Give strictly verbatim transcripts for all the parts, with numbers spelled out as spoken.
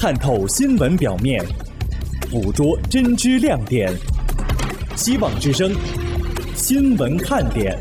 探透新闻表面，捕捉真知亮点。希望之声，新闻看点。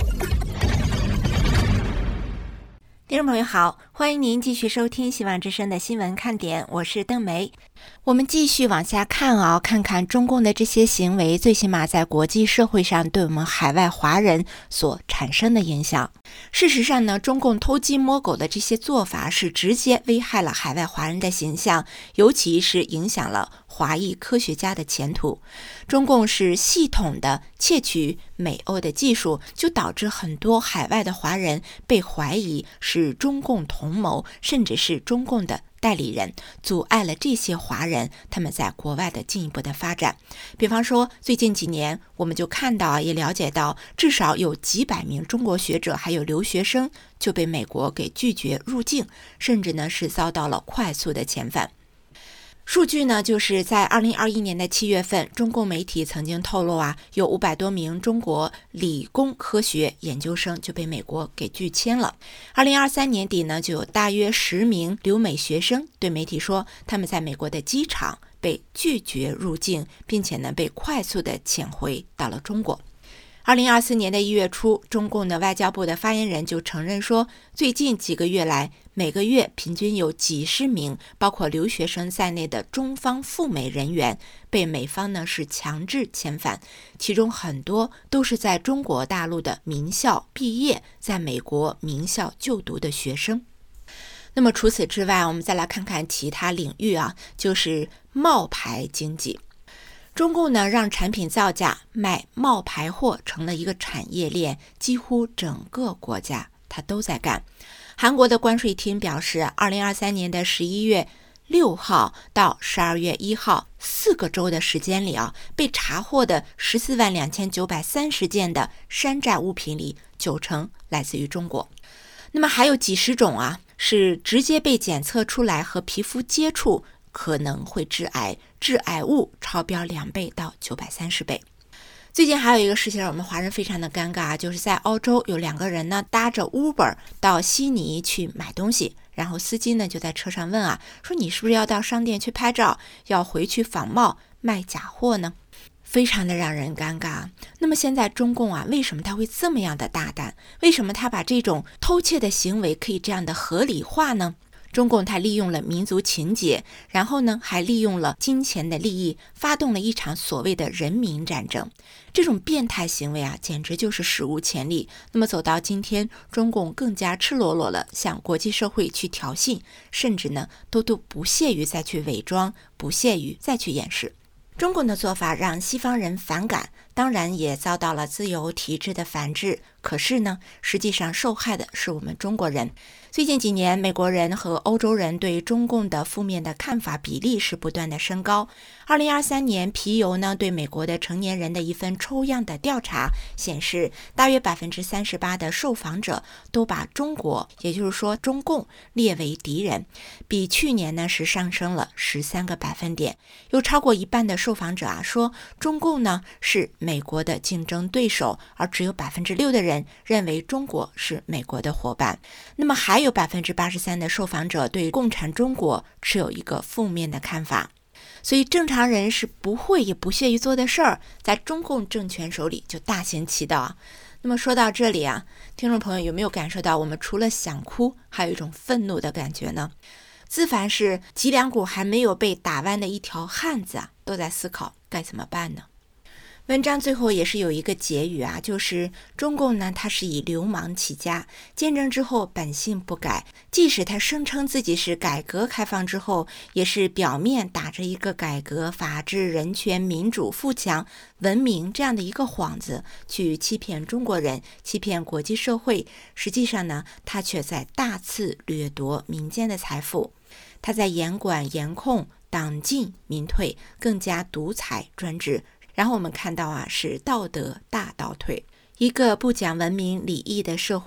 听众朋友好，欢迎您继续收听希望之声的新闻看点，我是邓梅。我们继续往下看啊，看看中共的这些行为，最起码在国际社会上对我们海外华人所产生的影响。事实上呢，中共偷鸡摸狗的这些做法是直接危害了海外华人的形象，尤其是影响了华裔科学家的前途。中共是系统的窃取美欧的技术，就导致很多海外的华人被怀疑是中共同谋，甚至是中共的代理人，阻碍了这些华人他们在国外的进一步的发展。比方说最近几年我们就看到也了解到，至少有几百名中国学者还有留学生就被美国给拒绝入境，甚至呢是遭到了快速的遣返。数据呢，就是在二零二一年的七月份，中共媒体曾经透露啊，有五百多名中国理工科学研究生就被美国给拒签了。二零二三年底呢，就有大约十名留美学生对媒体说，他们在美国的机场被拒绝入境，并且呢被快速的遣回到了中国。二零二四年的一月初，中共的外交部的发言人就承认说，最近几个月来，每个月平均有几十名包括留学生在内的中方赴美人员被美方呢是强制遣返，其中很多都是在中国大陆的名校毕业，在美国名校就读的学生。那么除此之外，我们再来看看其他领域啊，就是冒牌经济。中共呢让产品造假卖冒牌货成了一个产业链，几乎整个国家它都在干。韩国的关税厅表示，二零二三年的十一月六号到十二月一号四个周的时间里啊，被查获的十四万两千九百三十件的山寨物品里，九成来自于中国。那么还有几十种啊是直接被检测出来和皮肤接触可能会致癌，致癌物超标两倍到九百三十倍。最近还有一个事情让我们华人非常的尴尬，就是在澳洲有两个人呢搭着 Uber 到悉尼去买东西，然后司机呢就在车上问啊，说你是不是要到商店去拍照，要回去仿冒卖假货呢？非常的让人尴尬。那么现在中共啊，为什么他会这么样的大胆？为什么他把这种偷窃的行为可以这样的合理化呢？中共他利用了民族情结，然后呢还利用了金钱的利益，发动了一场所谓的人民战争。这种变态行为啊，简直就是史无前例。那么走到今天，中共更加赤裸裸了向国际社会去挑衅，甚至呢都都不屑于再去伪装，不屑于再去掩饰。中共的做法让西方人反感，当然也遭到了自由体制的反制。可是呢，实际上受害的是我们中国人。最近几年，美国人和欧洲人对中共的负面的看法比例是不断的升高。二零二三年，皮尤呢对美国的成年人的一份抽样的调查显示，大约百分之三十八的受访者都把中国，也就是说中共列为敌人，比去年呢是上升了十三个百分点。有超过一半的受访者啊说，中共呢是美国的竞争对手，而只有百分之六的人认为中国是美国的伙伴。那么还有百分之八十三的受访者对共产中国持有一个负面的看法。所以正常人是不会也不屑于做的事儿，在中共政权手里就大行其道啊。那么说到这里啊，听众朋友有没有感受到我们除了想哭，还有一种愤怒的感觉呢？自凡是脊梁骨还没有被打弯的一条汉子啊，都在思考该怎么办呢？文章最后也是有一个结语啊，就是中共呢，它是以流氓起家，建政之后本性不改，即使他声称自己是改革开放之后，也是表面打着一个改革、法治、人权、民主、富强、文明这样的一个幌子，去欺骗中国人，欺骗国际社会。实际上呢，他却在大肆掠夺民间的财富，他在严管严控、党进民退，更加独裁专制。然后我们看到啊，是道德大倒退，一个不讲文明礼义的社会，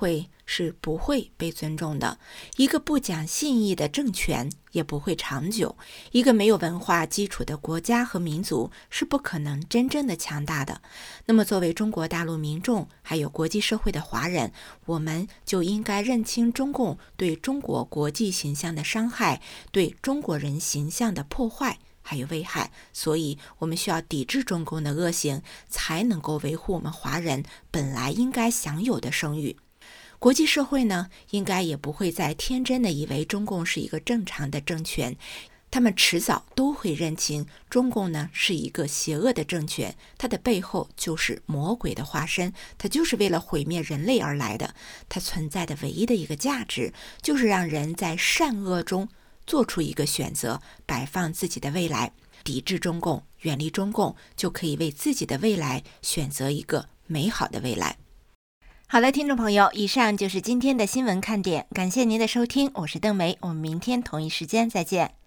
是不会被尊重的。一个不讲信义的政权也不会长久。一个没有文化基础的国家和民族是不可能真正的强大的。那么作为中国大陆民众，还有国际社会的华人，我们就应该认清中共对中国国际形象的伤害，对中国人形象的破坏还有危害，所以我们需要抵制中共的恶行，才能够维护我们华人本来应该享有的声誉。国际社会呢，应该也不会再天真的以为中共是一个正常的政权，他们迟早都会认清中共呢是一个邪恶的政权，它的背后就是魔鬼的化身，它就是为了毁灭人类而来的。它存在的唯一的一个价值，就是让人在善恶中做出一个选择，摆放自己的未来。抵制中共，远离中共，就可以为自己的未来选择一个美好的未来。好了，听众朋友，以上就是今天的新闻看点，感谢您的收听，我是邓梅，我们明天同一时间再见。